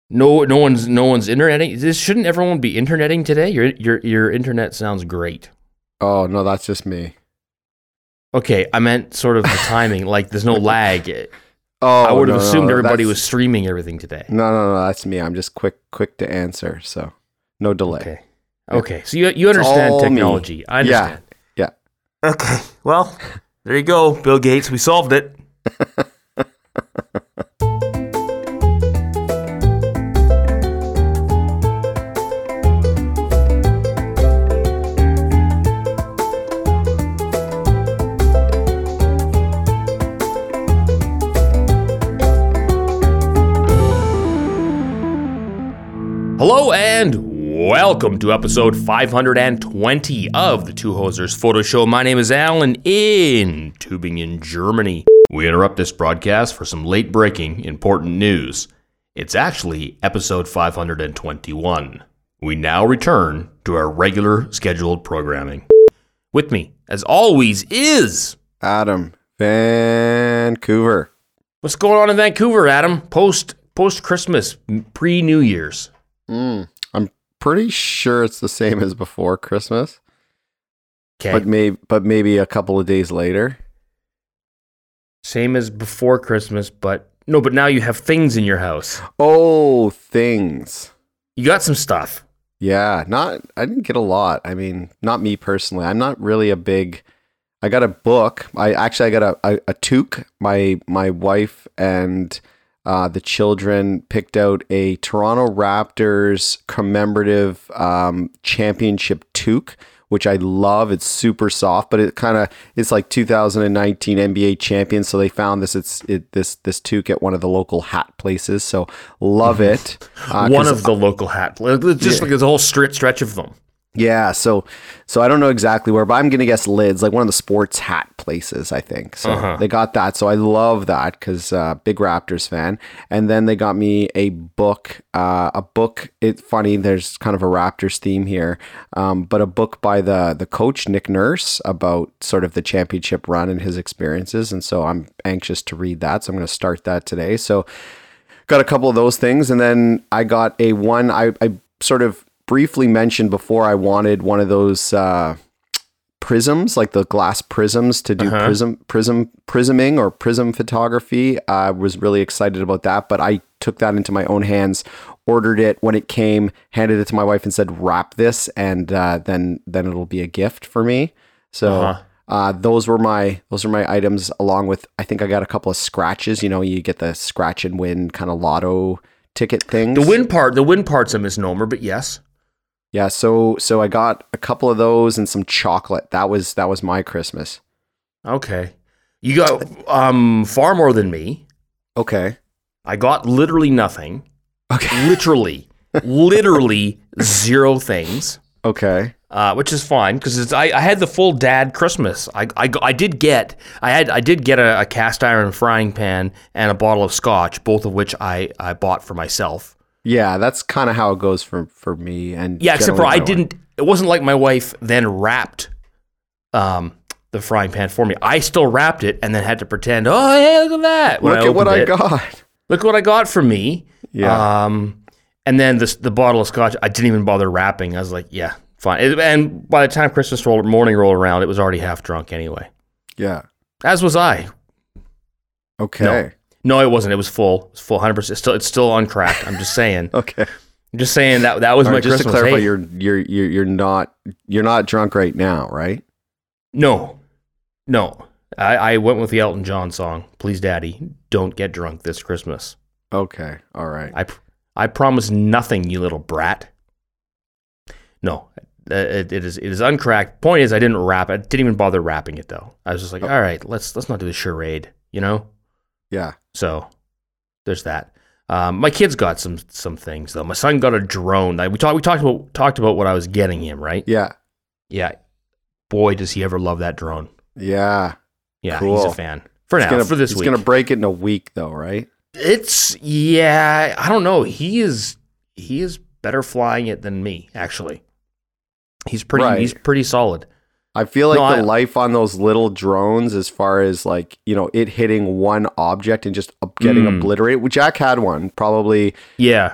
No one's interneting. Shouldn't everyone be interneting today? Your internet sounds great. Oh, no, that's just me. Okay, I meant sort of the timing. Like, there's no lag. Oh, I would have assumed everybody was streaming everything today. No, that's me. I'm just quick to answer, so no delay. Okay. So you understand technology. Me. I understand. Yeah. Okay. Well, there you go, Bill Gates. We solved it. Hello and welcome to episode 520 of the Two Hosers Photo Show. My name is Alan in Tübingen, Germany. We interrupt this broadcast for some late-breaking important news. It's actually episode 521. We now return to our regular scheduled programming. With me, as always, is Adam, Vancouver. What's going on in Vancouver, Adam? Post-Christmas, pre-New Year's. I'm pretty sure it's the same as before Christmas. Okay. But maybe a couple of days later. Same as before Christmas, but now you have things in your house. Oh, things. You got some stuff. Yeah, I didn't get a lot. I mean, not me personally. I'm not really I got a book. I got a toque. My wife and the children picked out a Toronto Raptors commemorative championship toque, which I love. It's super soft, but it's like 2019 NBA champions. So they found this toque at one of the local hat places. So love it. One of the local hat, like there's a whole stretch of them. Yeah, so I don't know exactly where, but I'm gonna guess Lids, like one of the sports hat places, I think. So They got that, so I love that because big Raptors fan. And then they got me a book. It's funny, there's kind of a Raptors theme here, but a book by the coach Nick Nurse about sort of the championship run and his experiences. And so I'm anxious to read that. So I'm gonna start that today. So got a couple of those things, and then I got I sort of briefly mentioned before I wanted one of those prisms, like the glass prisms to do prisming or prism photography. I was really excited about that, but I took that into my own hands, ordered it when it came, handed it to my wife and said, wrap this, and then it'll be a gift for me. So those were my items, along with, I think I got a couple of scratches. You know, you get the scratch and win kind of lotto ticket things. The win part's a misnomer, but yes. Yeah, so I got a couple of those and some chocolate. That was my Christmas. Okay. You got far more than me. Okay. I got literally nothing. Okay. Literally zero things. Okay. Which is fine because I had the full dad Christmas. I did get a cast iron frying pan and a bottle of scotch, both of which I bought for myself. Yeah, that's kind of how it goes for me. And yeah, except for it wasn't like my wife then wrapped the frying pan for me. I still wrapped it and then had to pretend, oh, hey, look at that. Look at what I got. Look what I got for me. Yeah. And then the bottle of scotch, I didn't even bother wrapping. I was like, yeah, fine. And by the time Christmas morning rolled around, it was already half drunk anyway. Yeah. As was I. Okay. No, it wasn't. It was full. It was full, 100%. It's still uncracked. I'm just saying. Okay. I'm just saying that was my Christmas. Just to clarify, you're not drunk right now, right? No. I went with the Elton John song. Please, Daddy, don't get drunk this Christmas. Okay. All right. I promise nothing, you little brat. No, it is uncracked. Point is, I didn't wrap it. I didn't even bother wrapping it though. I was just like, all right, let's not do the charade, you know? Yeah. So there's that. My kids got some things though. My son got a drone. We talked about what I was getting him, right? Yeah. Yeah. Boy, does he ever love that drone. Yeah. Yeah, cool. He's a fan. For this week. He's gonna break it in a week though, right? I don't know. He is better flying it than me, actually. He's pretty solid. I feel like the life on those little drones, as far as like, you know, it hitting one object and just getting obliterated. Well, Jack had one probably. Yeah.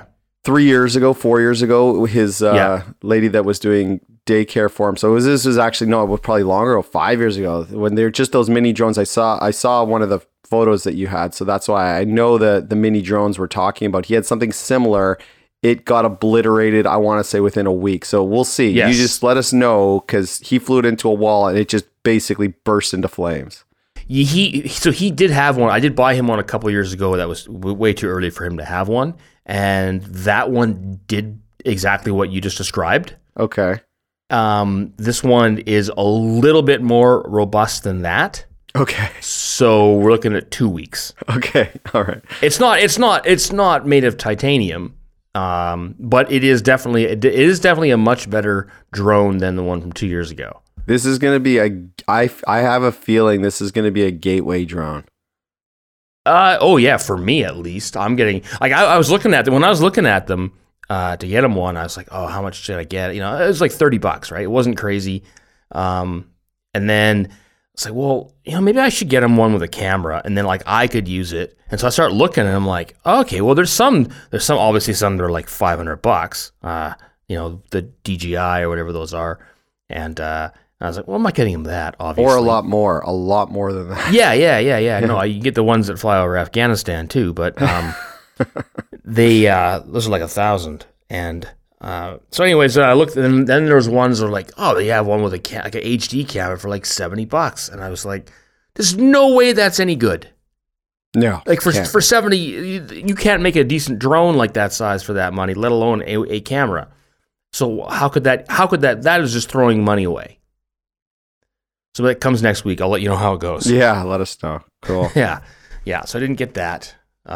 4 years ago, his lady that was doing daycare for him. So this was actually, no, it was probably longer, 5 years ago, when they're just those mini drones. I saw one of the photos that you had. So that's why I know the mini drones we're talking about. He had something similar. It got obliterated, I want to say, within a week. So we'll see. Yes. You just let us know, because he flew it into a wall and it just basically burst into flames. So he did have one. I did buy him one a couple of years ago. That was way too early for him to have one. And that one did exactly what you just described. Okay. This one is a little bit more robust than that. Okay. So we're looking at 2 weeks. Okay. All right. It's not made of titanium. But it is definitely a much better drone than the one from 2 years ago. This is going to be I have a feeling this is going to be a gateway drone. Oh yeah, for me at least. I'm getting, like, I was looking at them when I was looking at them to get them one. I was like, oh, how much should I get? You know, it was like $30, right? It wasn't crazy. And then it's like, well, you know, maybe I should get him one with a camera, and then like I could use it. And so I start looking, and I'm like, okay, well, there's some obviously some that are like $500. You know, the DJI or whatever those are, and I was like, well, I'm not getting him that, obviously. Or a lot more than that. Yeah. No, you get the ones that fly over Afghanistan too, but those are like 1,000. And so anyways, I looked, and then there was ones that were like, oh, they have one with like an HD camera for like $70. And I was like, there's no way that's any good. No. Like for 70, you can't make a decent drone like that size for that money, let alone a camera. So how could that is just throwing money away. So that comes next week. I'll let you know how it goes. Yeah, let us know. Cool. Yeah. So I didn't get that.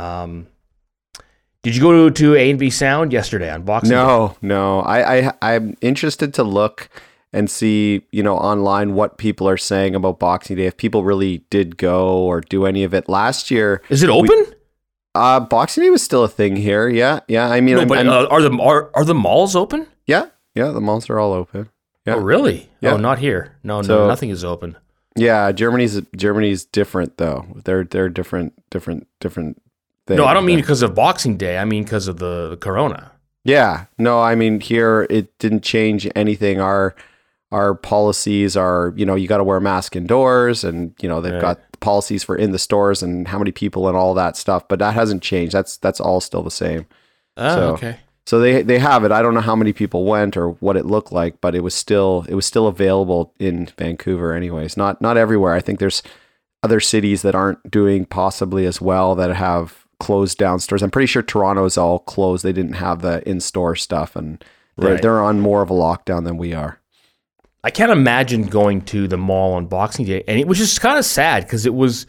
Did you go to A&B Sound yesterday on Boxing Day? No. I'm interested to look and see, you know, online what people are saying about Boxing Day. If people really did go or do any of it last year. Is it open? Boxing Day was still a thing here. Yeah. I mean, are the malls open? Yeah. The malls are all open. Yeah. Oh, really? Yeah. Oh, not here. No, nothing is open. Yeah, Germany's different though. They're different things. No, I don't mean because of Boxing Day. I mean because of the corona. Yeah. No, I mean here it didn't change anything. Our policies are, you know, you got to wear a mask indoors, and you know they've got policies for in the stores and how many people and all that stuff, but that hasn't changed. That's all still the same. Oh, okay. So they have it. I don't know how many people went or what it looked like, but it was still available in Vancouver anyways. Not everywhere. I think there's other cities that aren't doing possibly as well that have closed down stores. I'm pretty sure Toronto's all closed. They didn't have the in-store stuff, and they're on more of a lockdown than we are. I can't imagine going to the mall on Boxing Day, and it was just kind of sad because it was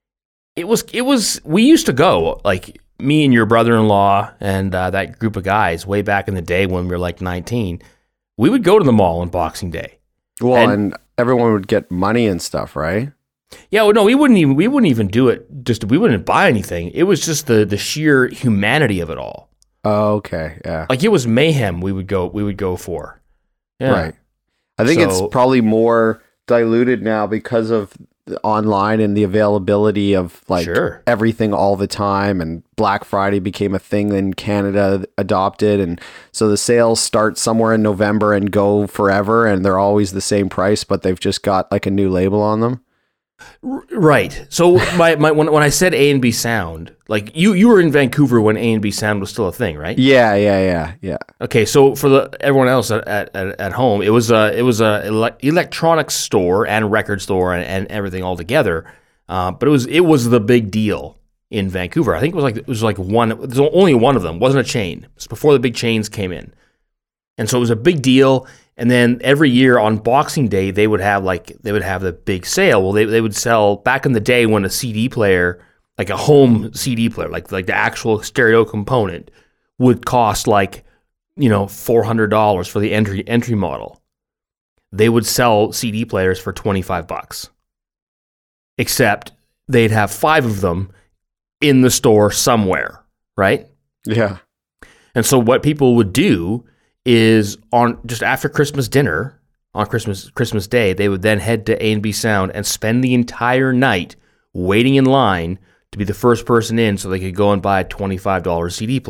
we used to go, like me and your brother-in-law and that group of guys way back in the day when we were like 19, we would go to the mall on Boxing Day. Well, and everyone would get money and stuff, right? Yeah, well, no, we wouldn't even do it. We wouldn't buy anything. It was just the sheer humanity of it all. Oh, okay, yeah. Like it was mayhem. We would go for. Yeah. Right. I think it's probably more diluted now because of online and the availability of like everything all the time, and Black Friday became a thing in Canada adopted, and so the sales start somewhere in November and go forever, and they're always the same price, but they've just got like a new label on them. Right. So when I said A&B Sound, like you were in Vancouver when A&B Sound was still a thing, right? Yeah. Okay, so for everyone else at home, it was a electronics store and record store and everything all together. But it was the big deal in Vancouver. I think it was only one of them. It wasn't a chain. It was before the big chains came in. And so it was a big deal. And then every year on Boxing Day, they would have the big sale. Well, they would sell back in the day when a CD player, like a home CD player, like the actual stereo component, would cost like, you know, $400 for the entry model. They would sell CD players for $25. Except they'd have 5 of them in the store somewhere, right? Yeah. And so what people would do is on just after Christmas dinner on Christmas Day, they would then head to A&B Sound and spend the entire night waiting in line to be the first person in so they could go and buy a $25 CD player.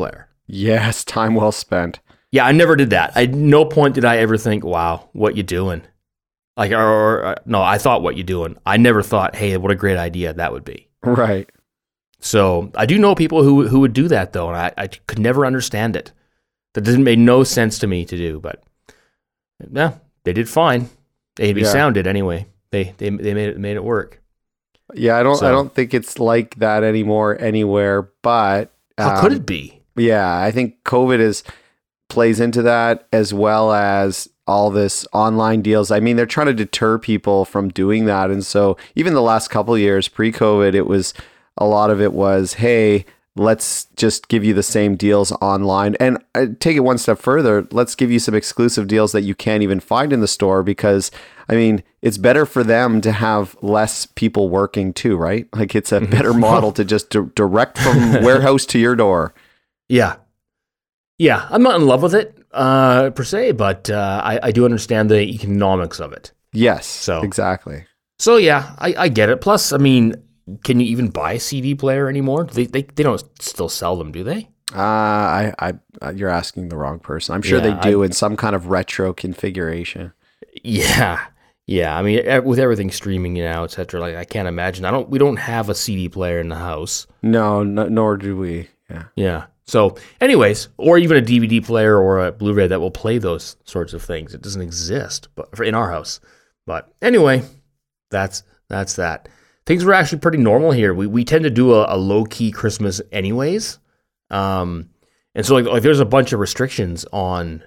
Yes, time well spent. Yeah, I never did that. At no point did I ever think, wow, what you doing? Like, no, I thought, what you doing? I never thought, hey, what a great idea that would be. Right. So I do know people who would do that, though, and I could never understand it. That doesn't make no sense to me to do, but yeah, they did fine. A&B Sound did anyway. They made it work. Yeah, I don't think it's like that anymore anywhere, but how could it be? Yeah, I think COVID plays into that, as well as all this online deals. I mean, they're trying to deter people from doing that. And so even the last couple of years pre-COVID, a lot of it was, hey, let's just give you the same deals online. And take it one step further, let's give you some exclusive deals that you can't even find in the store, because, I mean, it's better for them to have less people working too, right? Like, it's a better model to just direct from warehouse to your door. Yeah. Yeah, I'm not in love with it per se, but I do understand the economics of it. Yes, so exactly. So yeah, I get it. Plus, I mean, can you even buy a CD player anymore? They don't still sell them, do they? You're asking the wrong person. I'm sure they do in some kind of retro configuration. Yeah. Yeah, I mean, with everything streaming now, etc., like, I can't imagine. We don't have a CD player in the house. No, nor do we. Yeah. Yeah. So, anyways, or even a DVD player or a Blu-ray that will play those sorts of things. It doesn't exist, but in our house. But anyway, that's that. Things were actually pretty normal here. We tend to do a low-key Christmas anyways. And so like there's a bunch of restrictions around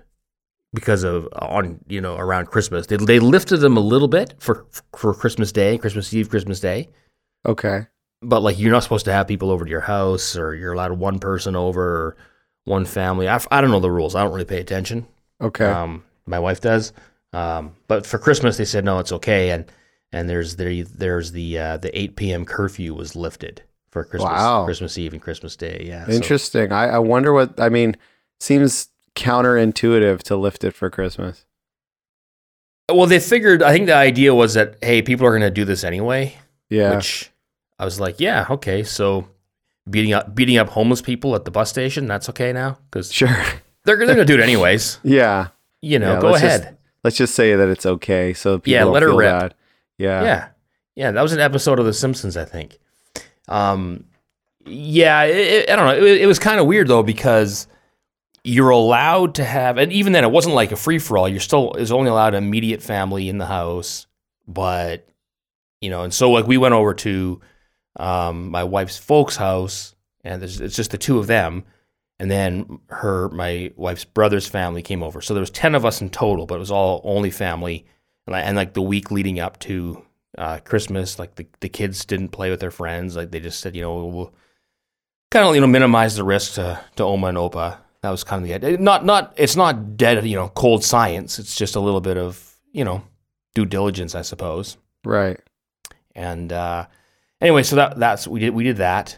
Christmas. They lifted them a little bit for Christmas Day, Christmas Eve, Christmas Day. Okay. But like, you're not supposed to have people over to your house, or you're allowed one person over, or one family. I don't know the rules. I don't really pay attention. Okay. My wife does. But for Christmas they said no, it's okay, and there's the 8 p.m. curfew was lifted for Christmas. Wow. Christmas Eve and Christmas Day. Yeah. Interesting. So, I wonder what, I mean, seems counterintuitive to lift it for Christmas. Well, they figured, I think the idea was that, hey, people are going to do this anyway. Yeah. Which I was like, yeah, okay. So beating up homeless people at the bus station, that's okay now? Because sure, they're going to do it anyways. Yeah. Go ahead. Let's just say that it's okay. So people let her feel rip. bad. Yeah. Yeah. That was an episode of The Simpsons, I think. I don't know. It was kind of weird though, because you're allowed to have, and even then it wasn't like a free for all. You're still is only allowed immediate family in the house, but and so like we went over to my wife's folks' house, and it's just the two of them, and then my wife's brother's family came over. So there was 10 of us in total, but it was all only family, and like the week leading up to Christmas, like the kids didn't play with their friends. Like they just said, we'll kind of minimize the risk to Oma and Opa. That was kind of the idea. It's not dead, cold science. It's just a little bit of due diligence, I suppose. Right. And anyway, so that's we did that.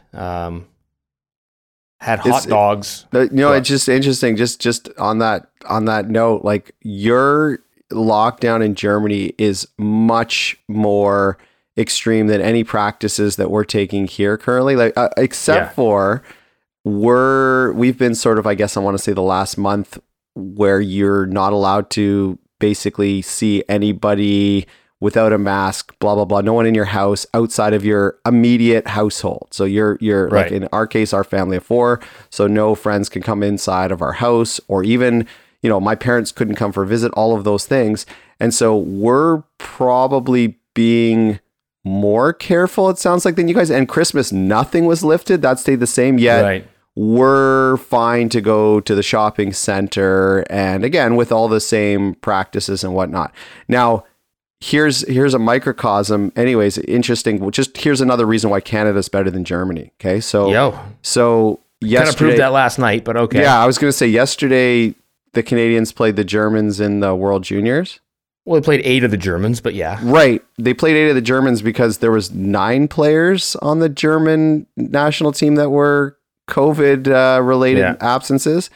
Had hot dogs. It's just interesting. Just on that note, like, your lockdown in Germany is much more extreme than any practices that we're taking here currently. Like, except for we've been sort of, I guess I want to say, the last month where you're not allowed to basically see anybody without a mask, blah, blah, blah. No one in your house outside of your immediate household. So you're right. Like in our case, our family of 4. So no friends can come inside of our house, or even, my parents couldn't come for a visit, all of those things. And so we're probably being more careful, it sounds like, than you guys. And Christmas, nothing was lifted. That stayed the same. Yet we're fine to go to the shopping center. And again, with all the same practices and whatnot. Now, here's a microcosm. Anyways, interesting. Just here's another reason why Canada's better than Germany. Okay. So yesterday, kind of proved that last night, but okay. Yeah. I was going to say, yesterday, the Canadians played the Germans in the World Juniors. Well, they played 8 of the Germans, but yeah. Right. They played 8 of the Germans because there was 9 players on the German national team that were COVID related absences.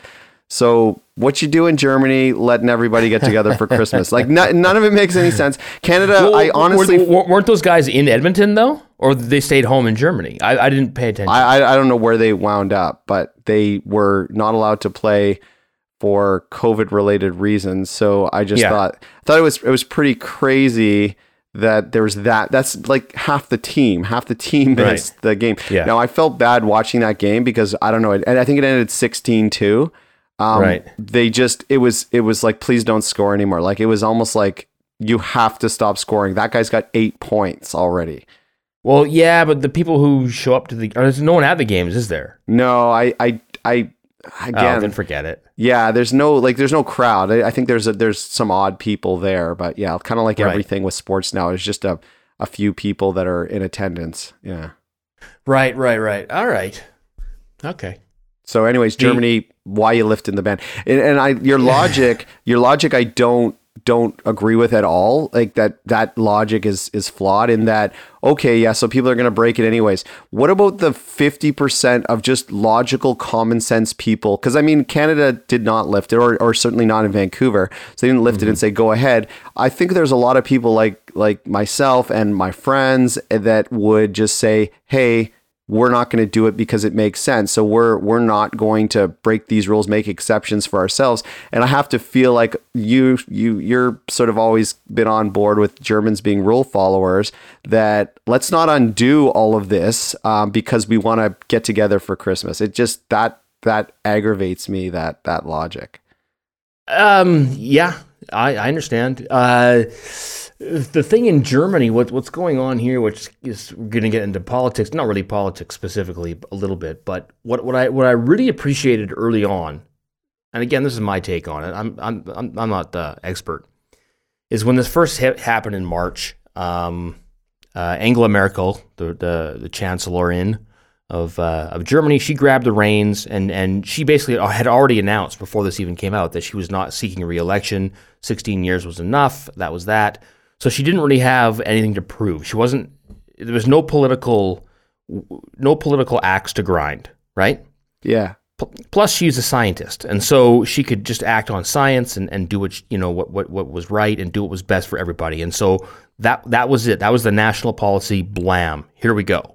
So what you do in Germany, letting everybody get together for Christmas, like none of it makes any sense. Canada, well, I honestly weren't those guys in Edmonton though, or they stayed home in Germany? I didn't pay attention. I don't know where they wound up, but they were not allowed to play for COVID related reasons. So I just thought it was pretty crazy that there was that's like half the team missed the game. Yeah. Now I felt bad watching that game because I don't know, and I think it ended 16-2. They just, it was like, please don't score anymore. Like, it was almost like you have to stop scoring. That guy's got 8 points already. Well, yeah, but the people who show up to there's no one at the games, is there? No, again, then forget it. Yeah, there's no crowd. I think there's some odd people there, but yeah, kind of like everything with sports now, it's just a few people that are in attendance. Yeah. Right. All right. Okay. So anyways, Germany, why you lifting the ban? And your logic, I don't agree with at all. Like that logic is flawed in that, okay, yeah, so people are going to break it anyways. What about the 50% of just logical common sense people? Because I mean, Canada did not lift it, or certainly not in Vancouver. So they didn't lift it and say, go ahead. I think there's a lot of people like myself and my friends that would just say, hey, we're not going to do it because it makes sense. So we're not going to break these rules, make exceptions for ourselves. And I have to feel like you're sort of always been on board with Germans being rule followers, that let's not undo all of this because we want to get together for Christmas. It just, that aggravates me, that logic. Yeah, I understand. The thing in Germany, what's going on here, which is going to get into politics, not really politics specifically, a little bit, but what I really appreciated early on, and again, this is my take on it. I'm not the expert. Is when this first happened in March, Angela Merkel, the chancellor of Germany, she grabbed the reins and she basically had already announced before this even came out that she was not seeking re-election. 16 years was enough. That was that. So she didn't really have anything to prove. There was no political axe to grind, right? Yeah. Plus, she's a scientist, and so she could just act on science and do what was right and do what was best for everybody. And so that was it. That was the national policy. Blam. Here we go.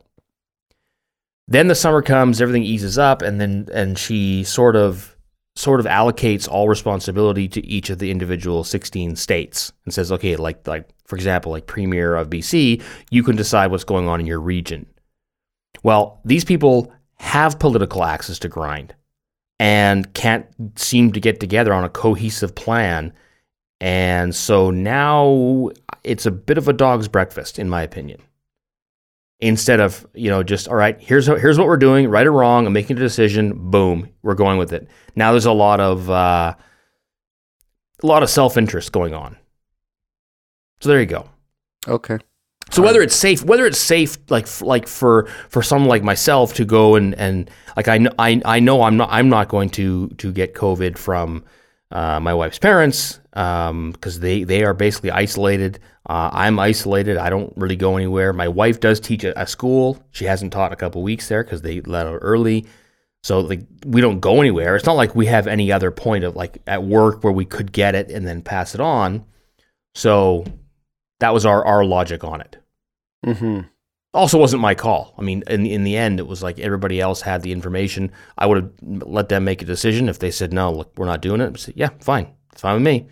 Then the summer comes, everything eases up, and she sort of allocates all responsibility to each of the individual 16 states and says, okay, like for example, like Premier of BC, you can decide what's going on in your region. Well, these people have political axes to grind and can't seem to get together on a cohesive plan. And so now it's a bit of a dog's breakfast, in my opinion. Instead of, just, all right, here's what we're doing, right or wrong, I'm making a decision, boom, we're going with it. Now there's a lot of self-interest going on. So there you go. Okay. So whether it's safe, like for someone like myself to go and like I know I'm not going to get COVID from my wife's parents because they are basically isolated. I'm isolated. I don't really go anywhere. My wife does teach at a school. She hasn't taught a couple weeks there because they let her early. So we don't go anywhere. It's not like we have any other point of like at work where we could get it and then pass it on. So that was our logic on it. Mm-hmm. Also wasn't my call. I mean, in the end, it was like everybody else had the information. I would have let them make a decision. If they said, no, look, we're not doing it, I'd say, yeah, fine. It's fine with me.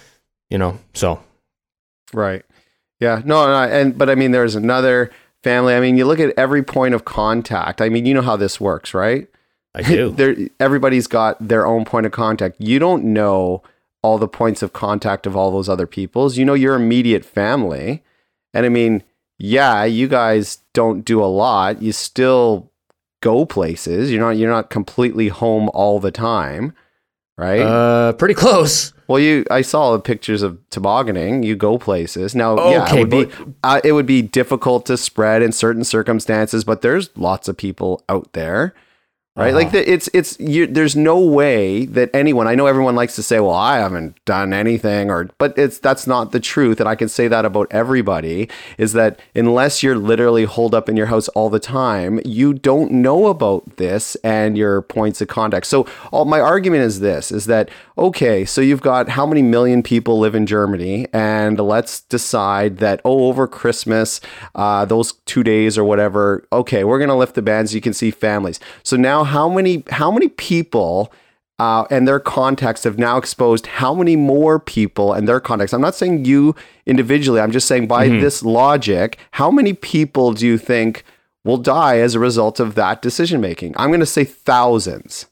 So. Right. Yeah. No, but I mean, there's another family. I mean, you look at every point of contact. I mean, you know how this works, right? I do. Everybody's got their own point of contact. You don't know all the points of contact of all those other people's. You know your immediate family. And I mean, yeah, you guys don't do a lot. You still go places. You're not completely home all the time, right? Pretty close. Well, I saw pictures of tobogganing. You go places. Now, okay, it would be difficult to spread in certain circumstances, but there's lots of people out there, right? Like there's no way that anyone, I know everyone likes to say, well, I haven't done anything, but that's not the truth. And I can say that about everybody, is that unless you're literally holed up in your house all the time, you don't know about this and your points of contact. So my argument is this, is that, okay, so you've got how many million people live in Germany, and let's decide that, over Christmas, those 2 days or whatever, okay, we're going to lift the ban so you can see families. So now how many people and their contacts have now exposed how many more people and their contacts? I'm not saying you individually. I'm just saying by this logic, how many people do you think will die as a result of that decision making? I'm going to say thousands.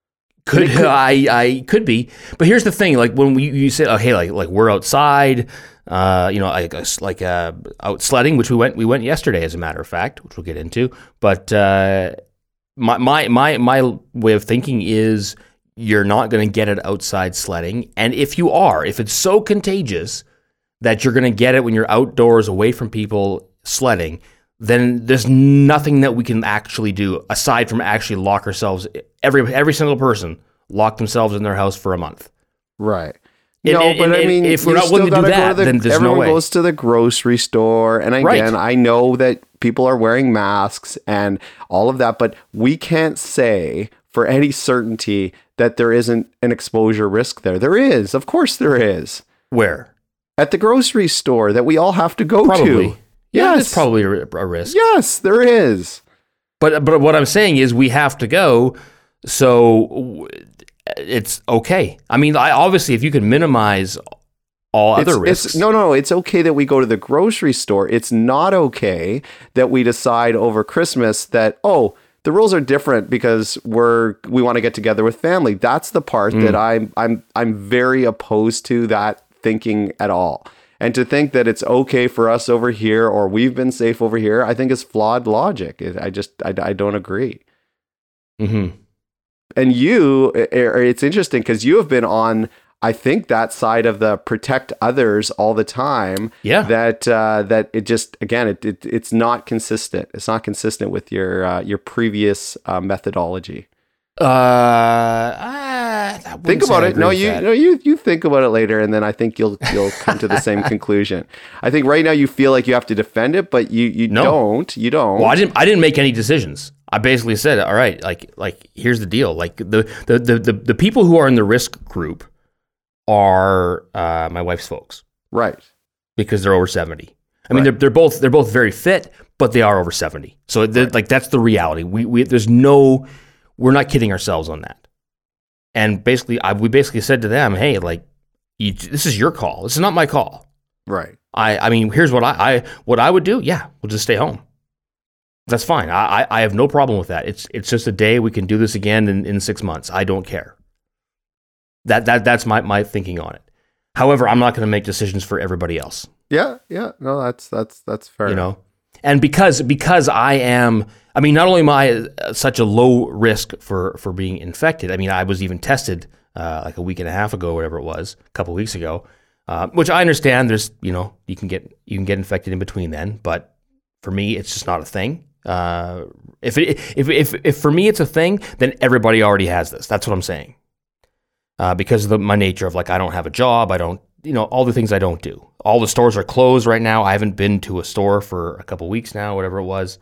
I could be, but here's the thing: like when you say, "Oh, hey, like we're outside," out sledding, which we went yesterday, as a matter of fact, which we'll get into. But my way of thinking is you're not going to get it outside sledding, and if it's so contagious that you're going to get it when you're outdoors away from people sledding, then there's nothing that we can actually do aside from actually lock ourselves. Every single person lock themselves in their house for a month. Right. If we're not willing to do that, then there's no way. Everyone goes to the grocery store, and again, I know that people are wearing masks and all of that, but we can't say for any certainty that there isn't an exposure risk there. There is. Of course there is. Where? At the grocery store that we all have to go to. Yeah, there's probably a risk. Yes, there is. But what I'm saying is we have to go, so it's okay. I mean, obviously, if you can minimize all other risks. No, it's okay that we go to the grocery store. It's not okay that we decide over Christmas that, the rules are different because we want to get together with family. That's the part that I'm very opposed to that thinking at all. And to think that it's okay for us over here, or we've been safe over here, I think is flawed logic. I don't agree. Mm-hmm. And it's interesting because you have been on, I think, that side of the protect others all the time. Yeah. That it just, again, it's not consistent. It's not consistent with your previous methodology. Think about it. No, you think about it later, and then I think you'll come to the same conclusion. I think right now you feel like you have to defend it, but you don't. You don't. Well, I didn't make any decisions. I basically said, all right, like here's the deal. Like the people who are in the risk group are my wife's folks, right? Because they're over 70. I mean, they're both very fit, but they are over 70. So like that's the reality. We're not kidding ourselves on that. And basically, we basically said to them, hey, like, this is your call. This is not my call. Right. I mean, here's what I would do. Yeah, we'll just stay home. That's fine. I have no problem with that. It's just a day. We can do this again in 6 months. I don't care. That's my thinking on it. However, I'm not going to make decisions for everybody else. Yeah. No, that's fair. You know, and because I am. I mean, not only am I such a low risk for being infected, I mean, I was even tested like a week and a half ago, whatever it was, a couple of weeks ago, which I understand there's, you can get infected in between then, but for me, it's just not a thing. If for me it's a thing, then everybody already has this. That's what I'm saying. Because of my nature of like, I don't have a job, I don't, all the things I don't do. All the stores are closed right now. I haven't been to a store for a couple of weeks now, whatever it was.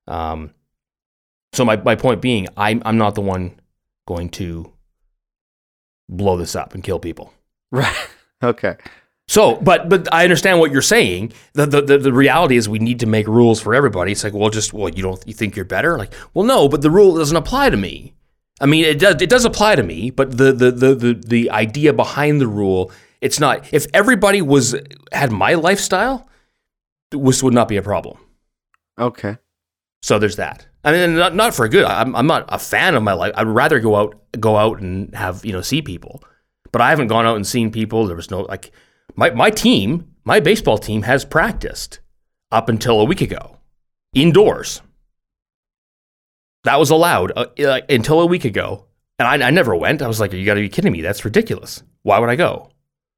So my point being, I'm not the one going to blow this up and kill people. Right. Okay. So, but I understand what you're saying. The reality is we need to make rules for everybody. It's like, you think you're better? Like, well, no, but the rule doesn't apply to me. I mean, it does apply to me, but the idea behind the rule, it's not. If everybody had my lifestyle, this would not be a problem. Okay. So there's that. I mean, not for good. I'm not a fan of my life. I'd rather go out and have see people. But I haven't gone out and seen people. There was no like my team, my baseball team has practiced up until a week ago, indoors. That was allowed until a week ago, and I never went. I was like, you got to be kidding me. That's ridiculous. Why would I go?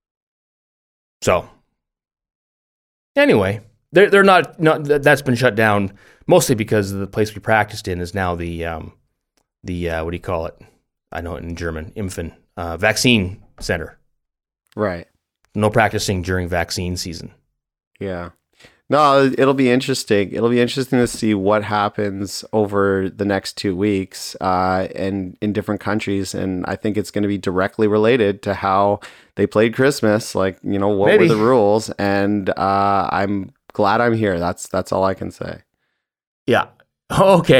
So anyway, they're not. That's been shut down. Mostly because the place we practiced in is now the what do you call it? I know it in German, Impfen, vaccine center. Right. No practicing during vaccine season. Yeah. No, it'll be interesting. It'll be interesting to see what happens over the next 2 weeks and in different countries. And I think it's going to be directly related to how they played Christmas. Like, you know, what were the rules? And I'm glad I'm here. That's all I can say. Yeah. Okay.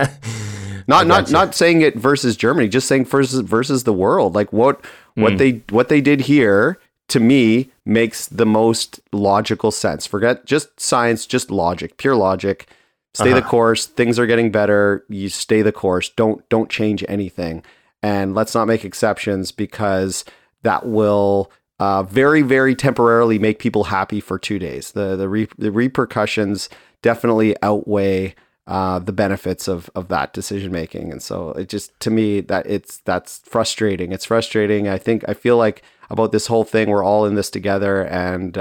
Not saying it versus Germany, just saying versus the world. Like what they did here, to me, makes the most logical sense. Forget just science, just logic, pure logic. Stay the course. Things are getting better. You stay the course. Don't change anything. And let's not make exceptions, because that will very, very temporarily make people happy for 2 days. The repercussions definitely outweigh the benefits of that decision making. And so it just, to me, that's frustrating. It's frustrating. I feel like about this whole thing, we're all in this together, and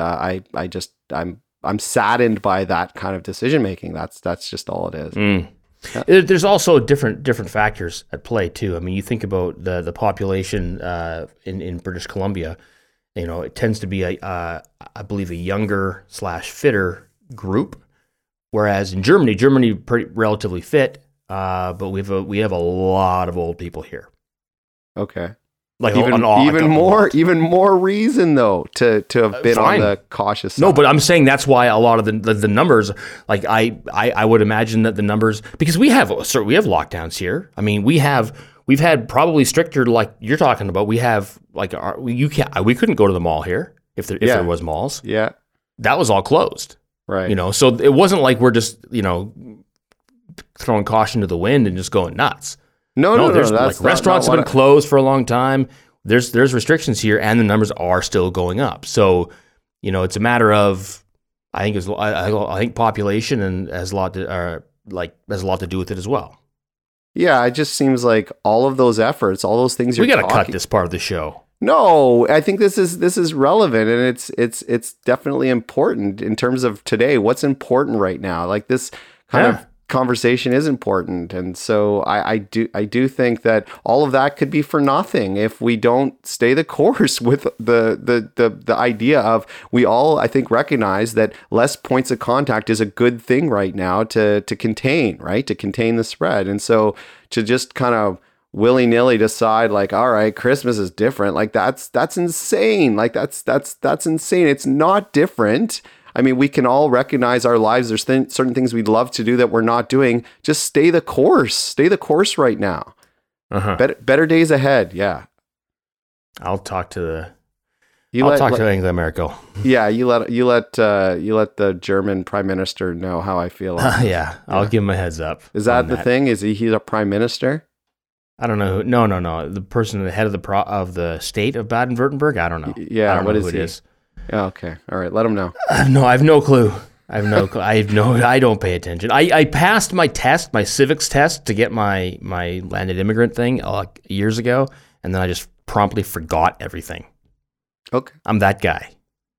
I'm saddened by that kind of decision making. That's just all it is. Yeah. There's also different factors at play too. I mean, you think about the population in British Columbia. You know, it tends to be I believe a younger / fitter group, whereas in Germany pretty relatively fit, but we have a lot of old people here. Okay. Like even more reason though to have been on the cautious side. No, but I'm saying that's why a lot of the numbers, like I would imagine that the numbers, because we have lockdowns here. I mean, we've had probably stricter, like you're talking about. We have like we couldn't go to the mall here if there was malls. Yeah, that was all closed. Right. You know, so it wasn't like we're just, you know, throwing caution to the wind and just going nuts. No. Restaurants have been closed for a long time. There's restrictions here, and the numbers are still going up. So, you know, it's a matter of, I think population and has a lot to do with it as well. Yeah, it just seems like all of those efforts, all those things we got to cut this part of the show. No, I think this is relevant, and it's definitely important in terms of today. What's important right now? Like this kind of conversation is important, and so I do think that all of that could be for nothing if we don't stay the course with the idea of, we all, I think, recognize that less points of contact is a good thing right now to contain the spread. And so to just kind of willy-nilly decide like, all right, Christmas is different, like that's insane. Like that's insane. It's not different. I mean, we can all recognize our lives. There's certain things we'd love to do that we're not doing. Just stay the course. Stay the course right now. Better days ahead. Yeah. I'll talk to Angela Merkel. Yeah, you let the German prime minister know how I feel. Yeah, I'll give him a heads up. Is that the thing? Is he's a prime minister? I don't know. No. The person, the head of the state of Baden-Württemberg. I don't know. Yeah. I don't know who is it he? is. Oh, okay. All right. Let him know. No, I have no clue. I don't pay attention. I passed my test, my civics test, to get my landed immigrant thing years ago, and then I just promptly forgot everything. Okay. I'm that guy.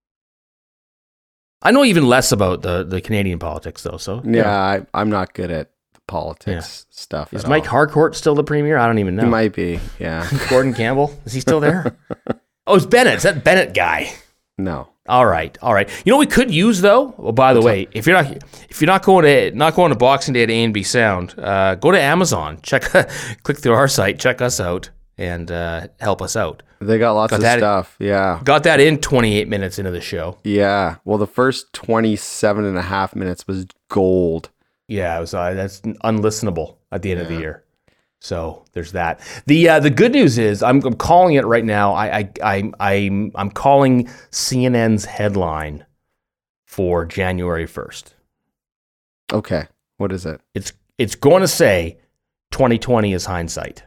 I know even less about the Canadian politics, though. So yeah, I'm not good at politics stuff. Is Mike Harcourt still the premier? I don't even know. He might be. Yeah. Gordon Campbell, is he still there? Oh, it's Bennett. It's that Bennett guy. No. All right. You know what we could use though? Well, by the way, if you're not going to Boxing Day at A&B Sound, go to Amazon, click through our site, check us out, and help us out. They got lots of stuff. Yeah. Got that in 28 minutes into the show. Yeah. Well, the first 27 and a half minutes was gold. Yeah, it was. That's unlistenable at the end of the year. So there's that. The good news is I'm calling it right now. I'm calling CNN's headline for January 1st. Okay, what is it? It's going to say 2020 is hindsight.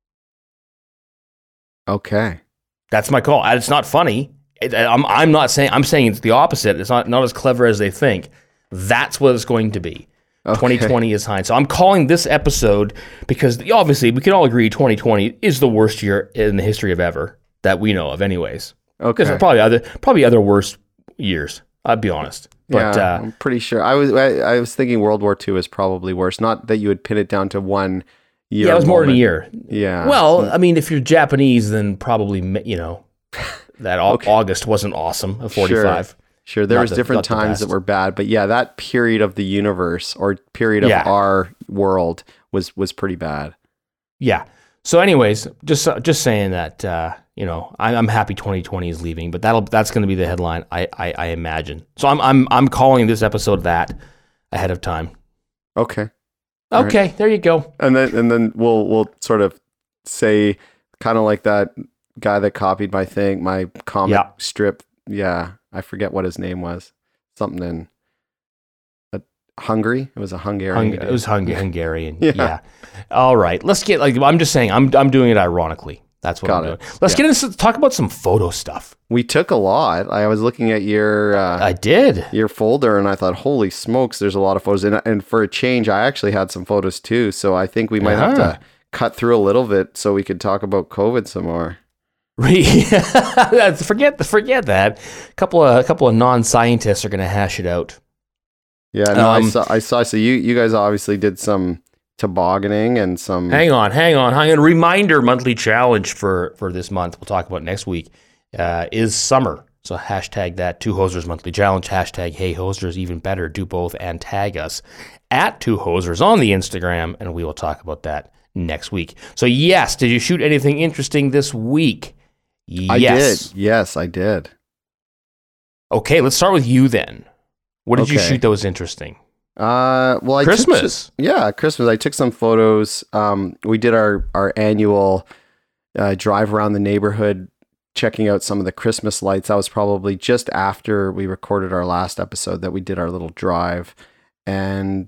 Okay, that's my call. It's not funny. I'm not saying. I'm saying it's the opposite. It's not as clever as they think. That's what it's going to be. Okay. 2020 is hindsight. So I'm calling this episode because obviously we can all agree 2020 is the worst year in the history of ever that we know of, anyways. Okay. Because probably other worse years. I'll be honest. But yeah, I'm pretty sure. I was thinking World War II is probably worse. Not that you would pin it down to one year. Yeah, it was more than a moment. year. Yeah. Well, I mean, if you're Japanese, then probably, that August wasn't awesome, a 45. Sure. There was different times that were bad, but yeah, that period of the universe or period of our world was pretty bad. Yeah. So anyways, just saying that, I'm happy 2020 is leaving, but that's going to be the headline, I imagine. So I'm calling this episode that ahead of time. Okay. Okay, right. There you go. And then we'll sort of say kind of like that guy that copied my comic strip. Yeah, I forget what his name was. Something in Hungary. It was a Hungarian. It was Hungarian. Yeah. All right. Let's get I'm just saying I'm doing it ironically. That's what I'm doing. Let's get into talk about some photo stuff. We took a lot. I was looking at your I did. Your folder and I thought, holy smokes, there's a lot of photos. And for a change, I actually had some photos too. So I think we might have to cut through a little bit so we could talk about COVID some more. Forget that. A couple of non-scientists are going to hash it out. Yeah, no, I saw. So you guys obviously did some tobogganing and some. Hang on. Reminder monthly challenge for this month. We'll talk about next week. Is summer. So hashtag that 2Hosers monthly challenge. Hashtag Hey Hosers, even better. Do both and tag us at 2Hosers on the Instagram, and we will talk about that next week. So yes, did you shoot anything interesting this week? Yes. I did. Yes, I did. Okay, let's start with you then. What did you shoot that was interesting? Well, Christmas. Christmas. I took some photos. We did our annual drive around the neighborhood, checking out some of the Christmas lights. That was probably just after we recorded our last episode that we did our little drive. And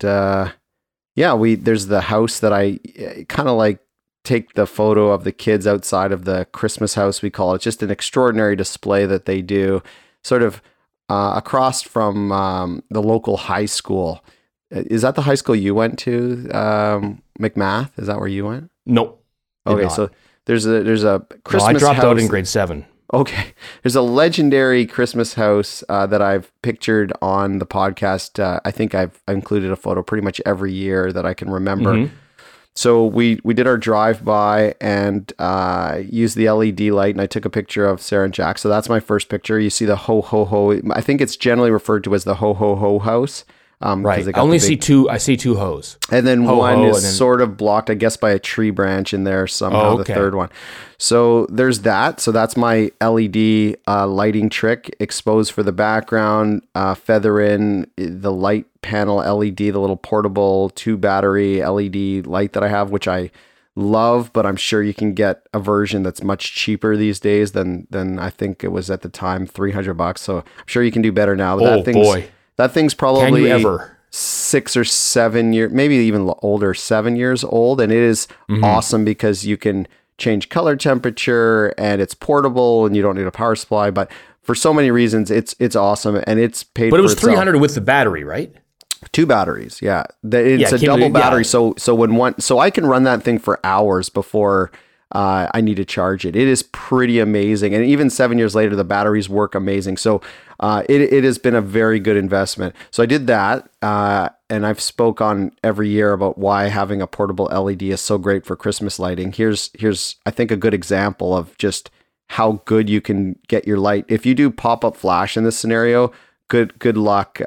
there's the house that I kind of like take the photo of the kids outside of the Christmas house, we call it. It's just an extraordinary display that they do sort of across from the local high school. Is that the high school you went to, McMath? Is that where you went? Nope. Okay, so there's a Christmas house. I dropped out in grade 7. Okay. There's a legendary Christmas house that I've pictured on the podcast. I think I've included a photo pretty much every year that I can remember. Mm-hmm. So we did our drive-by and used the LED light, and I took a picture of Sarah and Jack. So that's my first picture. You see the ho-ho-ho. I think it's generally referred to as the ho-ho-ho house. Right. I only see two. I see two hoes. And then one is sort of blocked, I guess, by a tree branch in there somehow, the third one. So there's that. So that's my LED lighting trick. Expose for the background, feather in the light panel LED, the little portable 2-battery LED light that I have, which I love, but I'm sure you can get a version that's much cheaper these days than I think it was at the time, $300. So I'm sure you can do better now. But that thing's probably 6 or 7 years, maybe even older, 7 years old. And it is awesome because you can change color temperature and it's portable and you don't need a power supply. But for so many reasons, it's awesome. And it's paid for But it was itself. 300 with the battery, right? 2 batteries. Yeah. It's a double battery. So I can run that thing for hours before I need to charge it. It is pretty amazing. And even 7 years later, the batteries work amazing. So it has been a very good investment. So I did that. And I've spoke on every year about why having a portable LED is so great for Christmas lighting. Here's I think a good example of just how good you can get your light. If you do pop-up flash in this scenario, good luck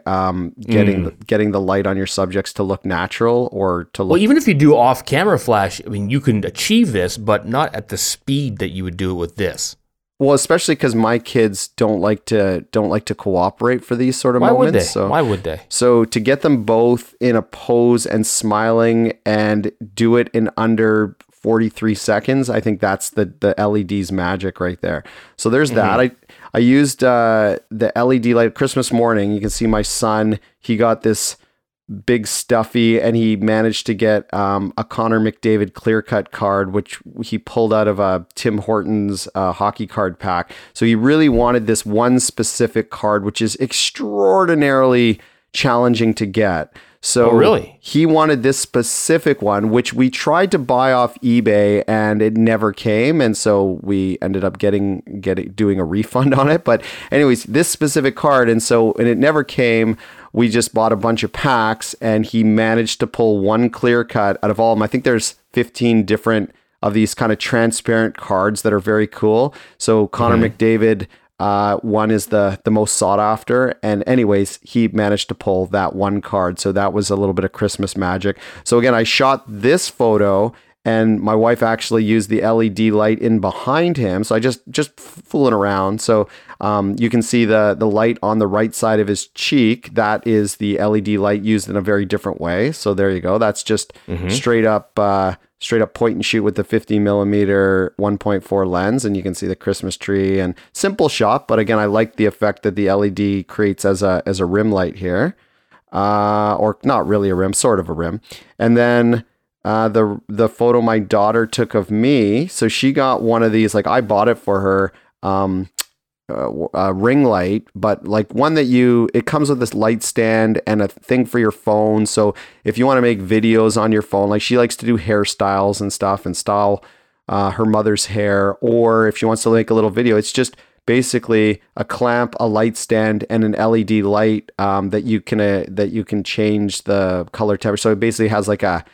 getting the light on your subjects to look natural or to look. Well, even if you do off-camera flash, I mean, you can achieve this, but not at the speed that you would do it with this. Well, especially because my kids don't like to cooperate for these sort of moments. Why would they? So to get them both in a pose and smiling and do it in under 43 seconds, I think that's the LED's magic right there. So there's that. I used the LED light Christmas morning. You can see my son, he got this big stuffy and he managed to get a Connor McDavid clear cut card, which he pulled out of a Tim Hortons hockey card pack. So he really wanted this one specific card, which is extraordinarily challenging to get. So really? He wanted this specific one, which we tried to buy off eBay and it never came. And so we ended up doing a refund on it. But anyways, this specific card. And it never came. We just bought a bunch of packs and he managed to pull one clear cut out of all of them. I think there's 15 different of these kind of transparent cards that are very cool. So Connor McDavid, one is the most sought after. And anyways, he managed to pull that one card. So that was a little bit of Christmas magic. So again, I shot this photo and my wife actually used the LED light in behind him. So I just fooling around. So you can see the light on the right side of his cheek. That is the LED light used in a very different way. So there you go. That's just straight up point and shoot with the 50 millimeter 1.4 lens. And you can see the Christmas tree and simple shot. But again, I like the effect that the LED creates as a rim light here. Or not really a rim, sort of a rim. And then the photo my daughter took of me. So she got one of these, like I bought it for her, a ring light, but like one that it comes with this light stand and a thing for your phone. So if you want to make videos on your phone, like she likes to do hairstyles and stuff and style her mother's hair, or if she wants to make a little video, it's just basically a clamp, a light stand, and an LED light that you can change the color temperature. So it basically has like a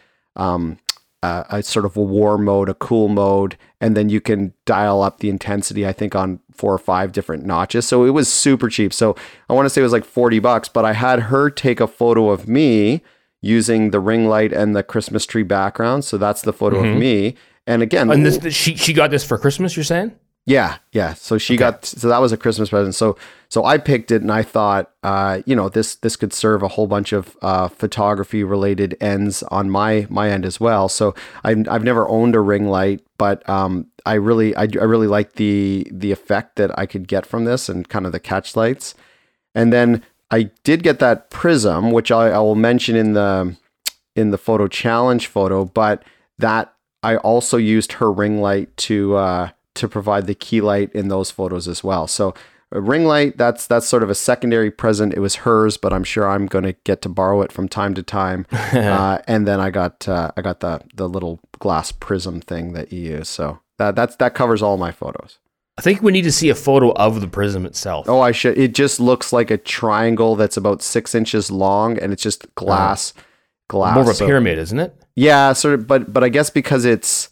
sort of a warm mode, a cool mode, and then you can dial up the intensity, I think, on 4 or 5 different notches. So it was super cheap. So I want to say it was like $40, but I had her take a photo of me using the ring light and the Christmas tree background. So that's the photo of me. And again, and she got this for Christmas, you're saying? Yeah. So that was a Christmas present. So I picked it and I thought, this could serve a whole bunch of photography related ends on my end as well. So I've never owned a ring light, but I really like the effect that I could get from this and kind of the catch lights. And then I did get that prism, which I will mention in the photo challenge photo, but that I also used her ring light to provide the key light in those photos as well. So a ring light, that's sort of a secondary present. It was hers, but I'm sure I'm going to get to borrow it from time to time. And then I got the little glass prism thing that you use. So that covers all my photos. I think we need to see a photo of the prism itself. Oh, I should. It just looks like a triangle that's about 6 inches long, and it's just glass. More of a pyramid, isn't it? Yeah, sort of. But I guess because it's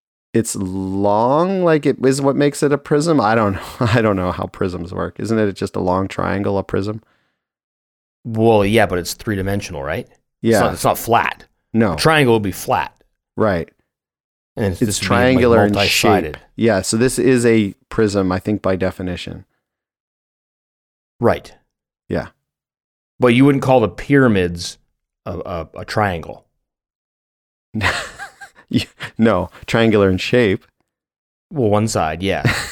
long, like it is what makes it a prism. I don't know how prisms work. Isn't it just a long triangle, a prism? Well, yeah, but it's 3-dimensional, right? Yeah. It's not flat. No. A triangle would be flat. Right. And it's triangular in shape. Yeah, so this is a prism, I think, by definition. Right. Yeah. But you wouldn't call the pyramids a triangle. No, triangular in shape. Well, one side, yeah.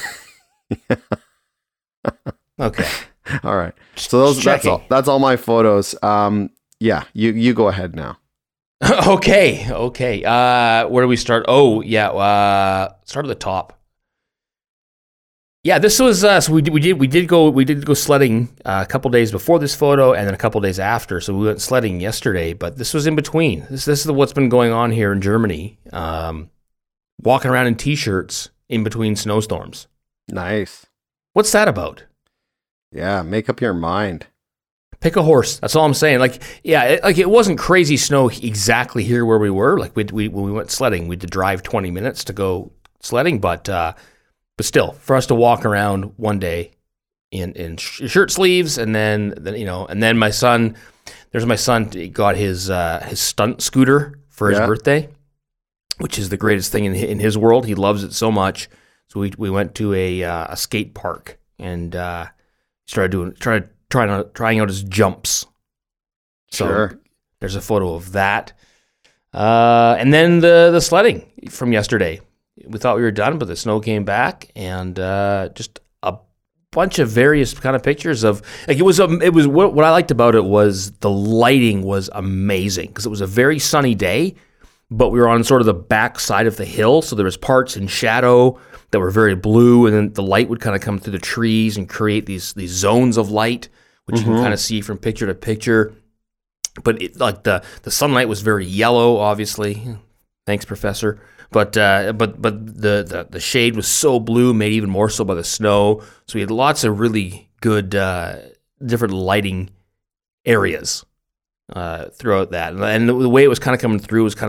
Okay. All right. So that's all my photos. Yeah, you go ahead now. Okay. Where do we start? Oh, yeah. Start at the top. Yeah, this was so we did go sledding a couple days before this photo, and then a couple days after. So we went sledding yesterday, but this was in between. This is what's been going on here in Germany. Walking around in t-shirts in between snowstorms. Nice. What's that about? Yeah, make up your mind. Pick a horse. That's all I'm saying. It wasn't crazy snow exactly here where we were. Like when we went sledding, we had to drive 20 minutes to go sledding, but still, for us to walk around one day in shirt sleeves, and then my son, he got his stunt scooter for his birthday, which is the greatest thing in his world. He loves it so much. So we went to a skate park and started trying out his jumps. So sure. There's a photo of that. And then the sledding from yesterday. We thought we were done, but the snow came back, and just a bunch of various kind of pictures of it was what I liked about it was the lighting was amazing because it was a very sunny day, but we were on sort of the back side of the hill, so there was parts in shadow that were very blue, and then the light would kind of come through the trees and create these zones of light, which you can kind of see from picture to picture. But the sunlight was very yellow, obviously. Thanks, Professor. But the shade was so blue, made even more so by the snow. So we had lots of really good different lighting areas throughout that. And the way it was kind of coming through was kind of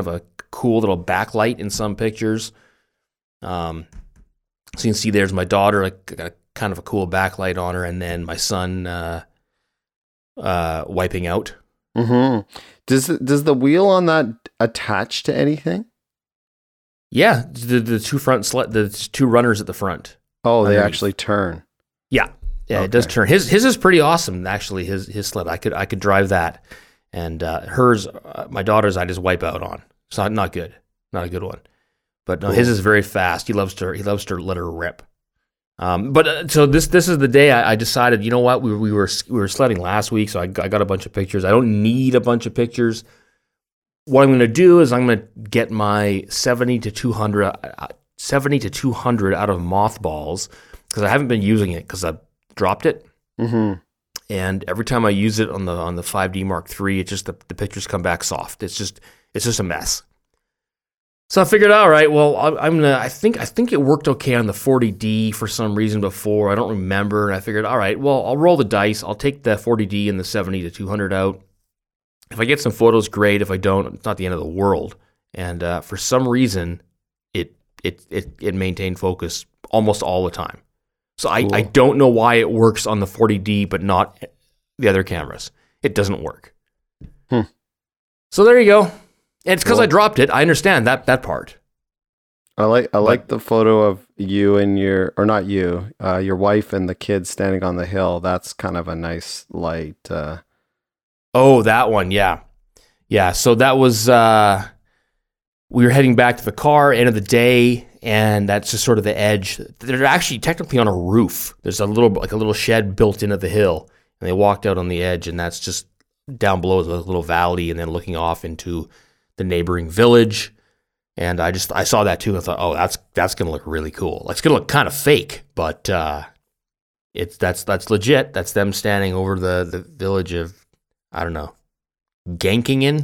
cool little backlight in some pictures. So you can see there's my daughter, like got a, kind of a cool backlight on her, and then my son wiping out. Mm-hmm. Does the wheel on that attach to anything? Yeah, the two two runners at the front. Oh, they actually turn. Yeah, okay. It does turn. His is pretty awesome, actually. His sled, I could drive that, and hers, my daughter's, I just wipe out on. So not good, not a good one. But no, cool. His is very fast. He loves to let her rip. So this is the day I decided. You know what? We were sledding last week, so I got a bunch of pictures. I don't need a bunch of pictures. What I'm going to do is I'm going to get my 70 to 200 out of mothballs, because I haven't been using it because I dropped it. Mm-hmm. And every time I use it on the 5D Mark III, it just the pictures come back soft. It's just a mess. So I figured, all right, well, I think it worked okay on the 40D for some reason before. I don't remember. And I figured, all right, well, I'll roll the dice. I'll take the 40D and the 70 to 200 out. If I get some photos, great. If I don't, it's not the end of the world. And for some reason, it maintained focus almost all the time. So cool. I don't know why it works on the 40D, but not the other cameras. It doesn't work. So there you go. And it's because I dropped it. I understand that part. I like the photo of you and your wife and the kids standing on the hill. That's kind of a nice light. Oh, that one, yeah. Yeah, so that was, we were heading back to the car, end of the day, and that's just sort of the edge. They're actually technically on a roof. There's a little shed built into the hill, and they walked out on the edge, and that's just down below is a little valley, and then looking off into the neighboring village. And I saw that too, and I thought, oh, that's going to look really cool. Like, it's going to look kind of fake, but that's legit. That's them standing over the village of, I don't know, Gankingen?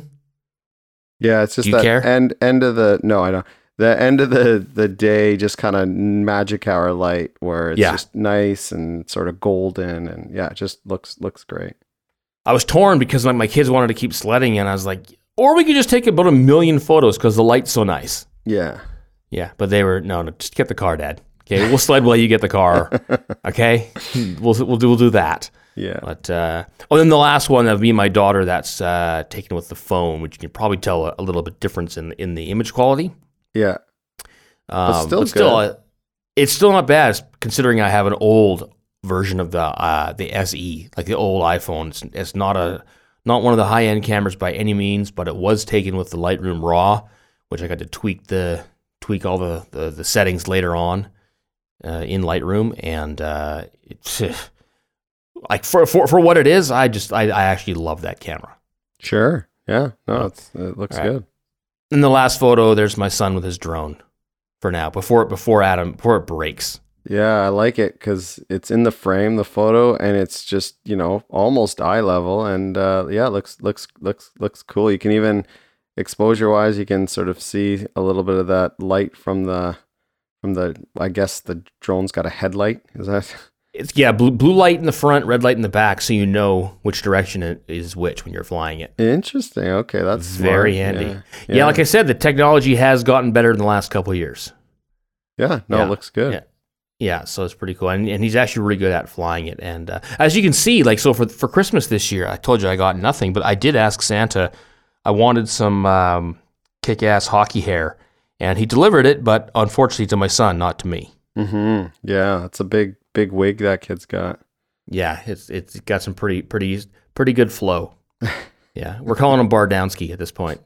Yeah, it's just that end of the, no, I don't. The end of the day, just kind of magic hour light where it's just nice and sort of golden, and yeah, it just looks great. I was torn because my kids wanted to keep sledding, and I was like, or we could just take about 1 million photos because the light's so nice. Yeah. Yeah, but they were, no, just get the car, Dad. Okay, we'll sled while you get the car. Okay? We'll do that. Yeah. But then the last one of me and my daughter, that's taken with the phone, which you can probably tell a little bit difference in the image quality. Yeah. But still it's still not bad considering I have an old version of the SE, like the old iPhone. It's not one of the high end cameras by any means, but it was taken with the Lightroom RAW, which I got to tweak all the settings later on in Lightroom, and it's. Like for what it is, I actually love that camera. Sure. Yeah. No, it looks good. In the last photo, there's my son with his drone for now, before it breaks. Yeah, I like it because it's in the frame, the photo, and it's just, almost eye level, and it looks cool. You can even, exposure wise, you can sort of see a little bit of that light from the I guess the drone's got a headlight. Is that? It's blue light in the front, red light in the back, so you know which direction it is which when you're flying it. Interesting. Okay, that's very handy. Yeah, like I said, the technology has gotten better in the last couple of years. Yeah, it looks good. Yeah, so it's pretty cool, and he's actually really good at flying it. And as you can see, like, so for Christmas this year, I told you I got nothing, but I did ask Santa. I wanted some kick-ass hockey hair, and he delivered it, but unfortunately to my son, not to me. Mm-hmm. Yeah, it's a big wig that kid's got. Yeah, it's got some pretty good flow. Yeah, we're calling him Bardowski at this point.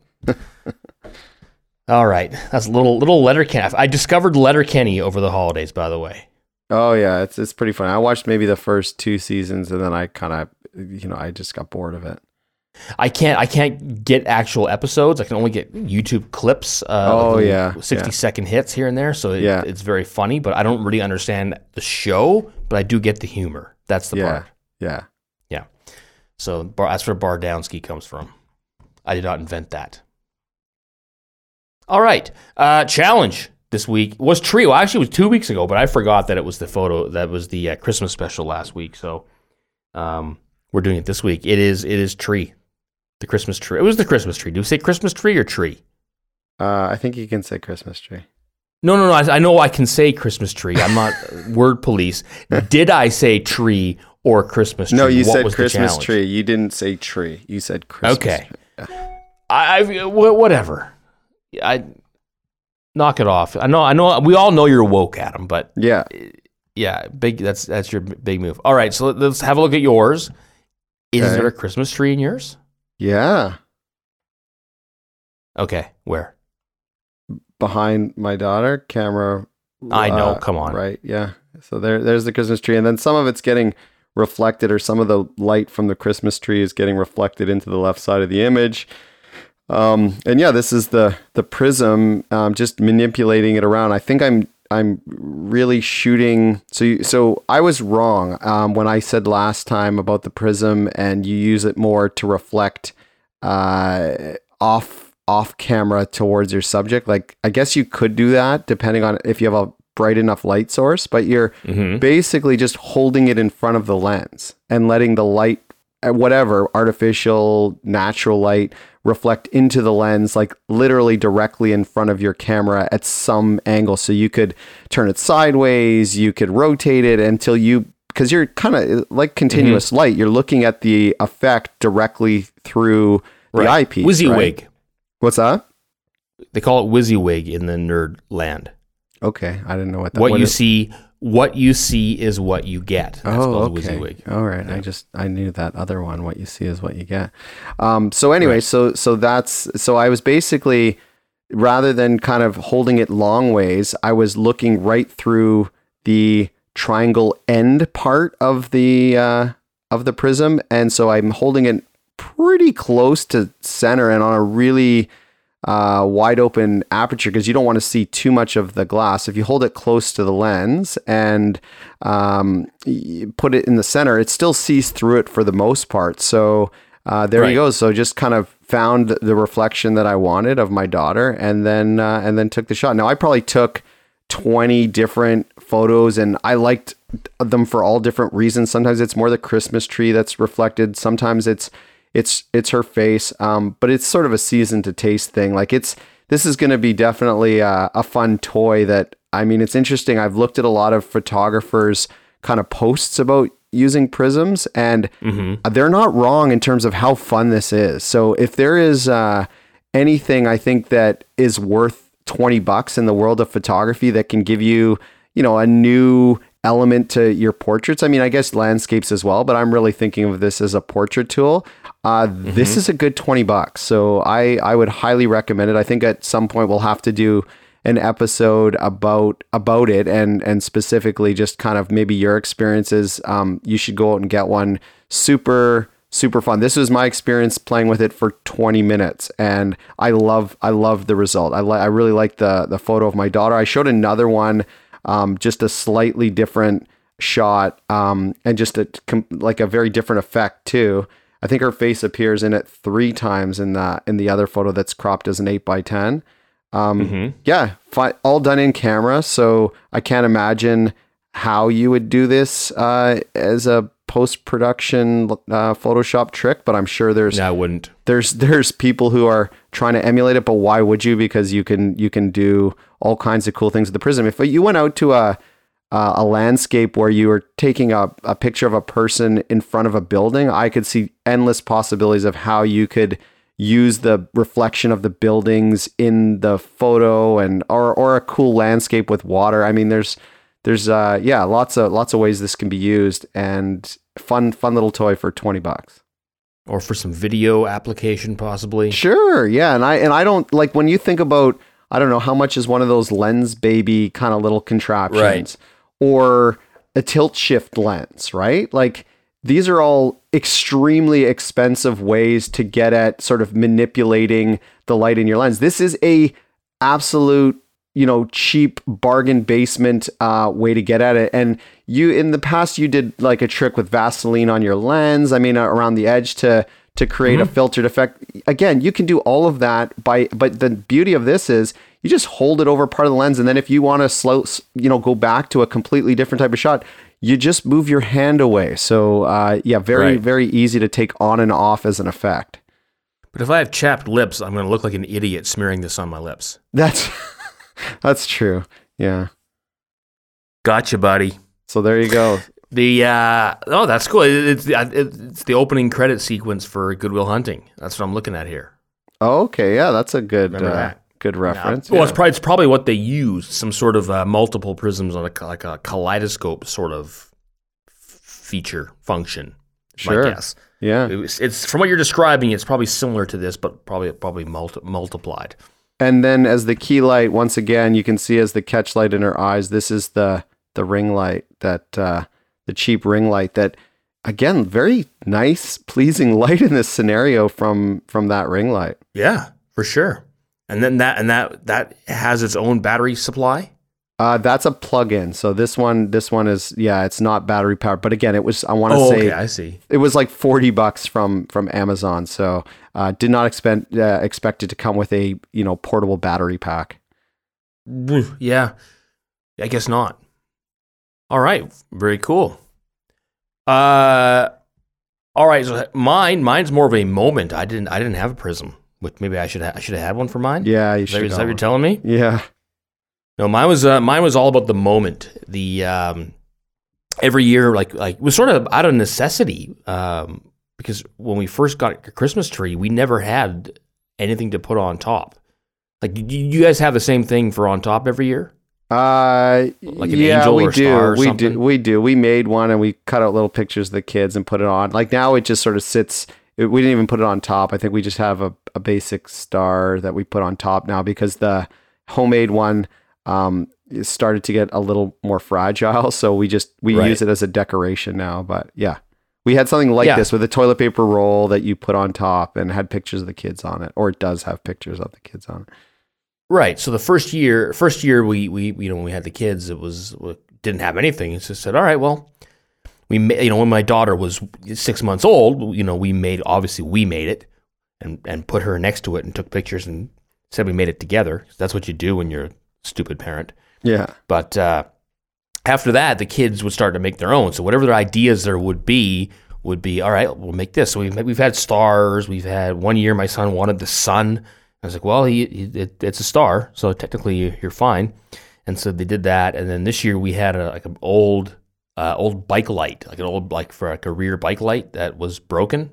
All right, that's a little Letterkenny. I discovered Letterkenny over the holidays, by the way. Oh yeah, it's pretty fun. I watched maybe the first 2 seasons, and then I kind of, I just got bored of it. I can't get actual episodes. I can only get YouTube clips. 60-second hits here and there. So it's very funny, but I don't really understand the show. But I do get the humor. That's the part. Yeah. So that's where Bardowski comes from. I did not invent that. All right. Challenge this week was Tree. Well, actually, it was 2 weeks ago, but I forgot that it was the photo. That was the Christmas special last week. So we're doing it this week. It is Tree. The Christmas tree. It was the Christmas tree. Do we say Christmas tree or tree? I think you can say Christmas tree. No. I know I can say Christmas tree. I'm not word police. Did I say tree or Christmas tree? No, you said Christmas tree. You didn't say tree. You said Christmas okay. tree. Yeah. Whatever. I knock it off. I know. We all know you're woke, Adam, but yeah, big. That's your big move. All right, so let's have a look at yours. Is there a Christmas tree in yours? Yeah. Okay, where? Behind my daughter, camera. I know. Come on. Right. Yeah. So there's the Christmas tree, and then some of it's getting reflected, or some of the light from the Christmas tree is getting reflected into the left side of the image. And yeah, this is the prism. Just manipulating it around. I think I'm really shooting. So I was wrong when I said last time about the prism, and you use it more to reflect off camera towards your subject. Like, I guess you could do that depending on if you have a bright enough light source, but you're basically just holding it in front of the lens and letting the light, whatever, artificial, natural light, reflect into the lens, like literally directly in front of your camera at some angle. So you could turn it sideways, you could rotate it until because you're kind of like continuous light, you're looking at the effect directly through the eyepiece. WYSIWYG. What's that? They call it WYSIWYG in the nerd land. Okay, I didn't know what that. What you see is what you get. That's called okay. WYSIWYG. All right, yeah. I knew that other one. What you see is what you get. So anyway, right. so I was basically, rather than kind of holding it long ways, I was looking right through the triangle end part of the prism, and so I'm holding it pretty close to center and on a really wide open aperture, because you don't want to see too much of the glass. If you hold it close to the lens and you put it in the center, it still sees through it for the most part. So there you go. So just kind of found the reflection that I wanted of my daughter, and then took the shot. Now I probably took 20 different photos, and I liked them for all different reasons. Sometimes it's more the Christmas tree that's reflected. Sometimes it's her face, but it's sort of a season to taste thing. Like this is going to be definitely a fun toy that, I mean, it's interesting. I've looked at a lot of photographers' kind of posts about using prisms, and they're not wrong in terms of how fun this is. So if there is anything I think that is worth $20 in the world of photography that can give you, a new element to your portraits. I mean, I guess landscapes as well, but I'm really thinking of this as a portrait tool. This is a good $20. So I would highly recommend it. I think at some point we'll have to do an episode about it, and specifically just kind of maybe your experiences. You should go out and get one. Super fun. This was my experience playing with it for 20 minutes, and I love the result. I really like the photo of my daughter. I showed another one, just a slightly different shot, and just like a very different effect too. I think her face appears in it 3 times in the other photo that's cropped as an 8x10. Yeah, all done in camera. So I can't imagine how you would do this as a post-production Photoshop trick, but I'm sure I wouldn't. There's people who are trying to emulate it, but why would you? Because you can do all kinds of cool things with the prism. If you went out to a landscape where you were taking a picture of a person in front of a building, I could see endless possibilities of how you could use the reflection of the buildings in the photo, and or a cool landscape with water. I mean, there's lots of ways this can be used, and fun little toy for $20. Or for some video application, possibly. Sure, yeah, and I don't like, when you think about, I don't know how much is one of those Lens Baby kind of little contraptions, right, or a tilt shift lens, right? Like, these are all extremely expensive ways to get at sort of manipulating the light in your lens. This is a absolute, cheap bargain basement way to get at it. And you, in the past, you did like a trick with Vaseline on your lens, around the edge to create a filtered effect. Again, you can do all of that but the beauty of this is you just hold it over part of the lens, and then if you want to go back to a completely different type of shot, you just move your hand away. So very easy to take on and off as an effect. But if I have chapped lips, I'm going to look like an idiot smearing this on my lips. That's true. Yeah. Gotcha, buddy. So there you go. That's cool. It's the opening credit sequence for Good Will Hunting. That's what I'm looking at here. Oh, okay. Yeah, that's a good That? good reference. Well, it's probably what they use. Some sort of multiple prisms on like a kaleidoscope sort of feature function. Sure. My guess. Yeah. It's from what you're describing. It's probably similar to this, but probably multiplied. And then as the key light, once again, you can see as the catch light in her eyes, this is the ring light, that the cheap ring light that, again, very nice, pleasing light in this scenario from that ring light. Yeah, for sure. And then that has its own battery supply? That's a plug-in. So this one is, it's not battery powered, but again, it was, I want to say, okay, I see. It was like $40 from Amazon. So did not expect it to come with a, portable battery pack. Yeah, I guess not. All right, very cool. All right, so mine's more of a moment. I didn't have a prism. Which maybe I should have had one for mine. Yeah, you should. Is that what you're telling me? Yeah. No, mine was all about the moment. The every year, like it was sort of out of necessity, because when we first got a Christmas tree, we never had anything to put on top. Like, do you guys have the same thing for on top every year? Like an angel or star or something? We do. We made one and we cut out little pictures of the kids and put it on. Like now it just sort of sits. We didn't even put it on top. I think we just have a basic star that we put on top now because the homemade one started to get a little more fragile. So we use it as a decoration now. But yeah, we had something like this with a toilet paper roll that you put on top and had pictures of the kids on it, or it does have pictures of the kids on it. Right. So the first year we when we had the kids, didn't have anything. It just said, all right, well, when my daughter was 6 months old, we made it and put her next to it and took pictures and said we made it together. That's what you do when you're a stupid parent. Yeah. But after that, the kids would start to make their own. So whatever their ideas there would be, all right, we'll make this. So we've had stars. We've had one year my son wanted the sun. I was like, well, it's a star, so technically you're fine. And so they did that. And then this year we had an old bike light, for a rear bike light that was broken.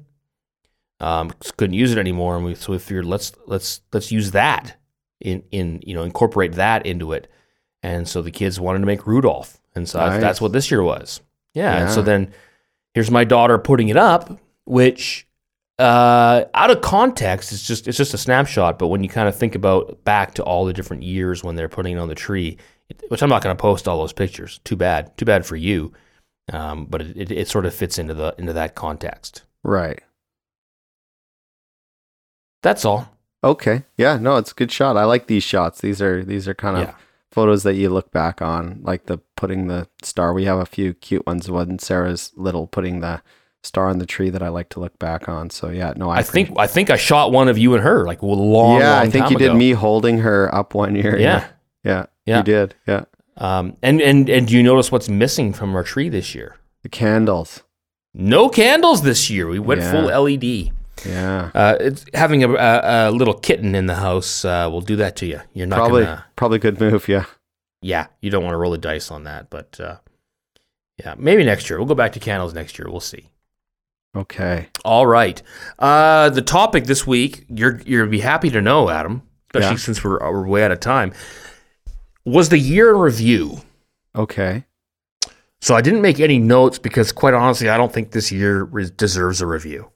Couldn't use it anymore, and we figured let's use that incorporate that into it. And so the kids wanted to make Rudolph, and so nice. That's what this year was. Yeah. And so then here's my daughter putting it up, which out of context it's just a snapshot. But when you kind of think about back to all the different years when they're putting it on the tree, which I'm not going to post all those pictures. Too bad for you. But it sort of fits into that context. Right. That's all. Okay. Yeah. No, it's a good shot. I like these shots. These are kind of photos that you look back on, like the putting the star. We have a few cute ones when Sarah's little, putting the star on the tree that I like to look back on. So yeah, no, I think I shot one of you and her like long. Yeah, long I think time you ago. did me holding her up one year. Yeah. You did. Yeah. And do you notice what's missing from our tree this year? The candles. No candles this year. We went full LED. Yeah. It's having a little kitten in the house will do that to you. You're not probably good move. Yeah. Yeah, you don't want to roll the dice on that, but yeah, maybe next year. We'll go back to candles next year. We'll see. Okay. All right. The topic this week, you'll be happy to know, Adam, especially since we're way out of time, was the year in review. Okay. So I didn't make any notes because, quite honestly, I don't think this year deserves a review.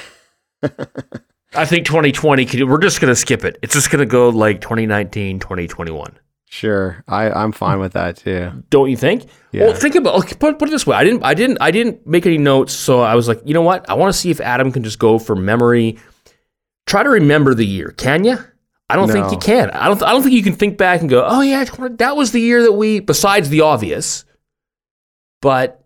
I think 2020, we're just going to skip it. It's just going to go like 2019, 2021. Sure. I'm fine with that too. Don't you think? Yeah. Well, think about put it this way. I didn't make any notes, so I was like, you know what? I want to see if Adam can just go from memory. Try to remember the year. Can you? I don't think you can. I don't think you can think back and go, oh yeah, that was the year that we. Besides the obvious, but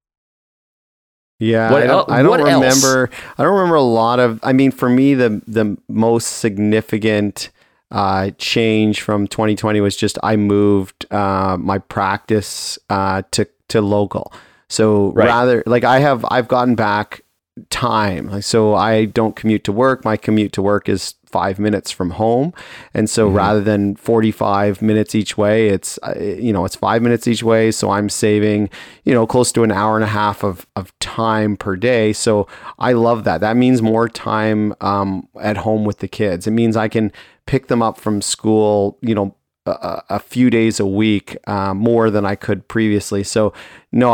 yeah, I don't remember. I don't remember a lot of. I mean, for me, the most significant change from 2020 was just I moved my practice to local. So rather, like I've gotten back time. Like, so I don't commute to work. My commute to work is 5 minutes from home. And so rather than 45 minutes each way, it's 5 minutes each way. So I'm saving, close to an hour and a half of time per day. So I love that. That means more time at home with the kids. It means I can pick them up from school, a few days a week, more than I could previously. So no,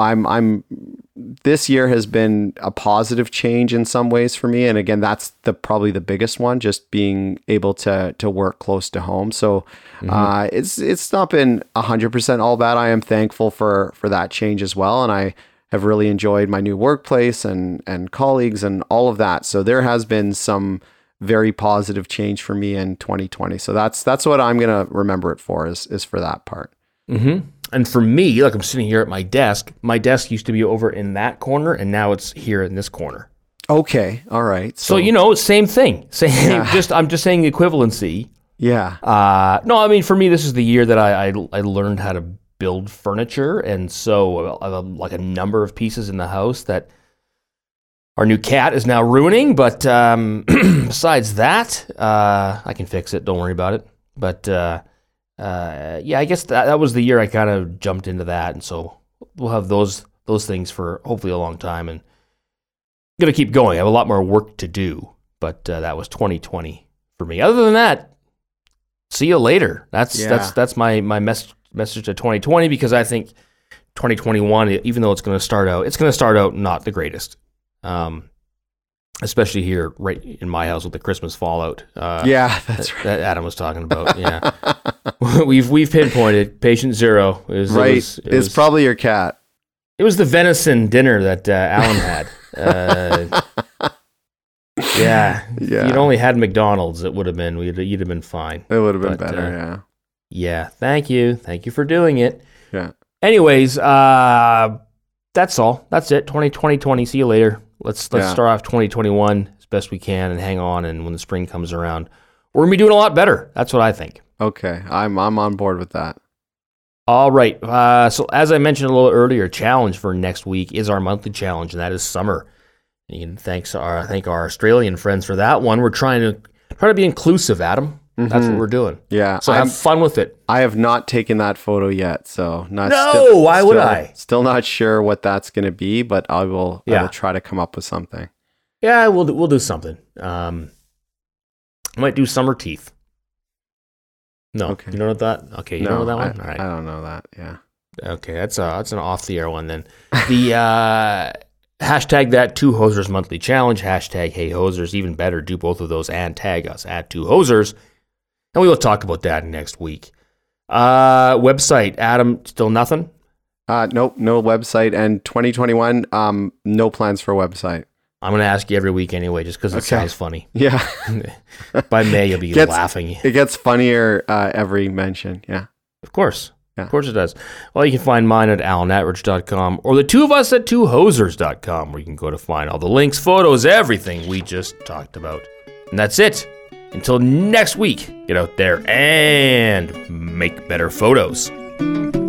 this year has been a positive change in some ways for me. And again, that's probably the biggest one, just being able to work close to home. So it's not been 100% all bad. I am thankful for that change as well. And I have really enjoyed my new workplace and colleagues and all of that. So there has been some very positive change for me in 2020. So that's what I'm going to remember it for is for that part. Mm-hmm. And for me, like I'm sitting here at my desk used to be over in that corner and now it's here in this corner. Okay. All right. So same thing. I'm just saying equivalency. Yeah. No, I mean, for me, this is the year that I learned how to build furniture. And so I have like a number of pieces in the house that our new cat is now ruining, but besides that, I can fix it. Don't worry about it. But I guess that was the year I kind of jumped into that, and so we'll have those things for hopefully a long time, and I'm gonna keep going. I have a lot more work to do, but that was 2020 for me. Other than that, see you later. That's my message to 2020, because I think 2021, even though it's gonna start out not the greatest. Especially here, right in my house with the Christmas fallout. That's right. That Adam was talking about. Yeah, we've pinpointed patient zero. It was probably your cat. It was the venison dinner that Alan had. If you'd only had McDonald's, it would have been you'd have been fine. It would have been better. Yeah. Yeah. Thank you for doing it. Yeah. Anyways, that's all. That's it. 2020. See you later. Let's start off 2021 as best we can and hang on. And when the spring comes around, we're gonna be doing a lot better. That's what I think. Okay, I'm on board with that. All right. So as I mentioned a little earlier, challenge for next week is our monthly challenge, and that is summer. And you can thank our Australian friends for that one. We're trying to be inclusive, Adam. Mm-hmm. That's what we're doing. Yeah. So have fun with it. I have not taken that photo yet, so why would I? Still not sure what that's going to be, but I will try to come up with something. Yeah, we'll do something. I might do summer teeth. No, okay. You don't know that? Okay, you don't know that one? All right. I don't know that. Yeah. Okay, that's an off the air one then. The hashtag that Two Hosers monthly challenge, hashtag Hey Hosers. Even better, do both of those and tag us at Two Hosers. And we will talk about that next week. Website, Adam, still nothing? Nope, no website. And 2021, no plans for a website. I'm going to ask you every week anyway, just because it sounds funny. Yeah. By May, you'll be laughing. It gets funnier every mention, yeah. Of course. Yeah. Of course it does. Well, you can find mine at alanatridge.com or the two of us at twohosers.com, where you can go to find all the links, photos, everything we just talked about. And that's it. Until next week, get out there and make better photos.